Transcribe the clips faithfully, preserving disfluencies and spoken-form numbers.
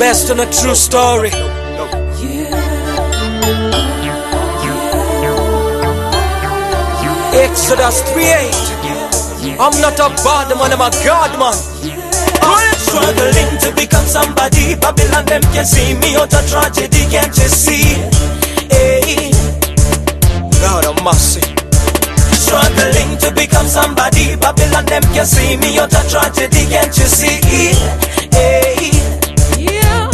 based on a true story. Exodus three eight. I'm not a bad man, I'm a God man. I'm struggling to become somebody. Babylon them can see me out of tragedy, can't you see? Hey. God Almighty. Struggling to become somebody. Babylon them can see me out of tragedy, can't you see? Hey. Yeah.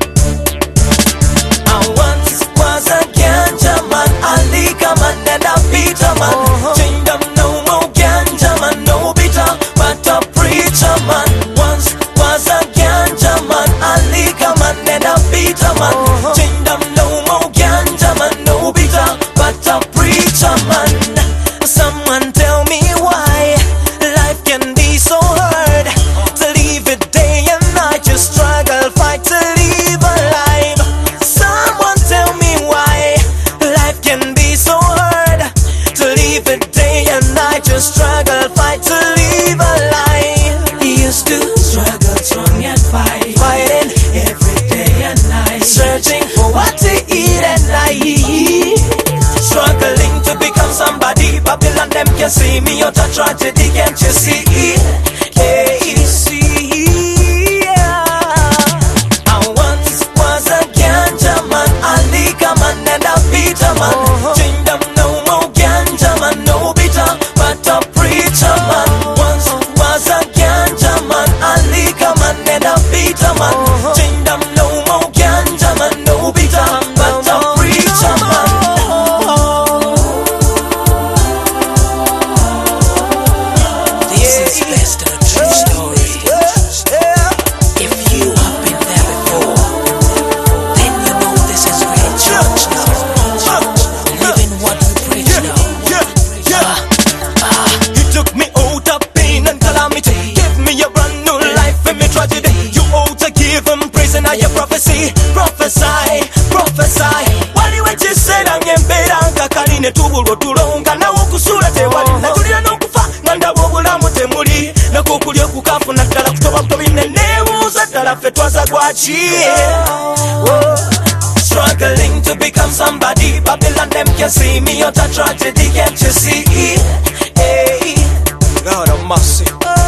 I once was a ganja man, a liquor man, and a Peter man. Uh-huh. Kingdom no more ganja man, no bitter, but a preacher man. Once was a ganja man, a liquor man, and a Peter man. Uh-huh. Kingdom no more ganja man, no bitter, but a preacher man. Someone tell me why life can be so hard. To live it day and night, you struggle, fight to live alive. Someone tell me why life can be so hard. To live it day and night, you struggle, fight to live alive. He used to struggle, strong and fight, fighting every day and night, searching for what to eat at night. Struggling to become somebody. Babylon them can see me out of tragedy, can't you see? Hey, see, yeah. I once was a ganja man, a liquor man, and a Peter man. Uh-huh. Kingdom no more ganja man, no bitter, but a preacher man. Once was a ganja man, a liquor man, and a Peter man. Uh-huh. Kingdom no more ganja man, no bitter, but a preacher man. Prophesy, prophesy, prophesy. Wali wekisera ngembera nga kaline tubulo tulonga nawo kusula tewali natulira n'okufa nga ndaba obulamu temuli nakukulya okukafuna ddala kutoba butobi neneebuuza ddala ffe twaza gwaki. Struggling to become somebody. Babylon them can see me out of tragedy, can't you see? Hey. God Almighty.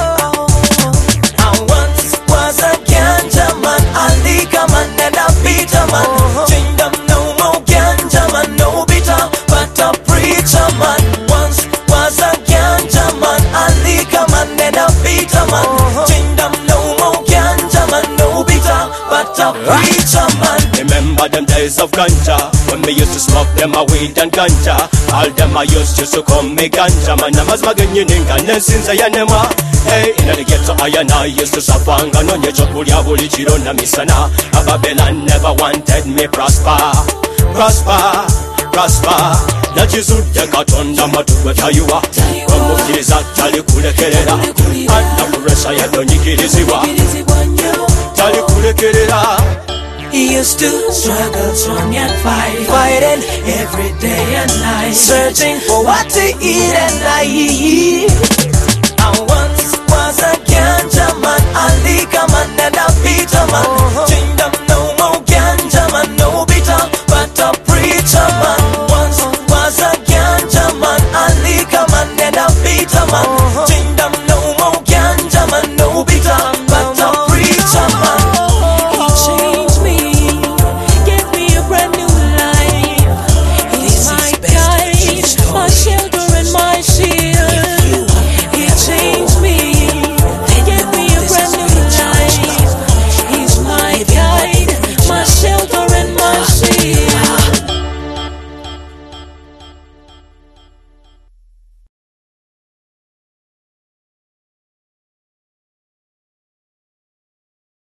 I once was a ganja man, a liquor man, and a Peter man. Uh-huh. Kingdom no more ganja man, no bitter, but a preacher man. Once was a ganja man, a liquor man, and a Peter man. Uh-huh. Kingdom no more ganja man, no bitter, but a preacher man. Remember them days of ganja, when me used to smoke them a weed and ganja. All them I used to call me ganja man. Namaz maganyininga nensinza yanema. Hey, in the ghetto I and I used to suffer and no nyechokulya buli chiro na misana. Babylon never wanted me prosper, prosper, prosper. Nakizudde katonda matuwe tayuwa omukiriza tali kulekerera anda kuresa yadonyikirizibwa tali kulekerera. He used to struggle, strong and fight, fighting every day and night, searching for what to eat at night. I once was a ganja man, a liquor man, and a Peter man. Uh-huh. Kingdom